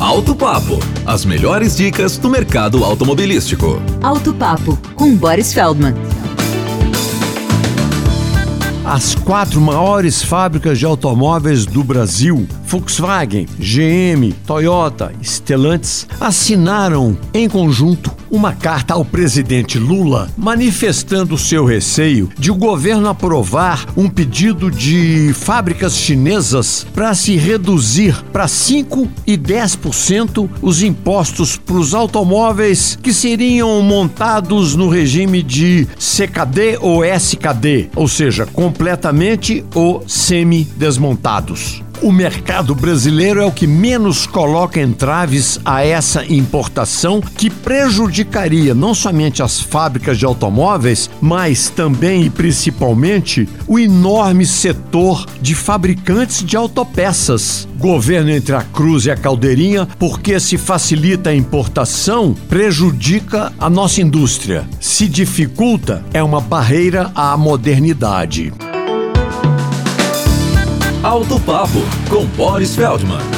Auto Papo, as melhores dicas do mercado automobilístico. Auto Papo, com Boris Feldman. As 4 maiores fábricas de automóveis do Brasil, Volkswagen, GM, Toyota, Stellantis, assinaram em conjunto uma carta ao presidente Lula manifestando seu receio de o governo aprovar um pedido de fábricas chinesas para se reduzir para 5% e 10% os impostos para os automóveis que seriam montados no regime de CKD ou SKD, ou seja, completamente ou semi-desmontados. O mercado brasileiro é o que menos coloca entraves a essa importação, que prejudicaria não somente as fábricas de automóveis, mas também e principalmente o enorme setor de fabricantes de autopeças. Governo entre a cruz e a caldeirinha, porque se facilita a importação, prejudica a nossa indústria. Se dificulta, é uma barreira à modernidade. Auto Papo, com Boris Feldman.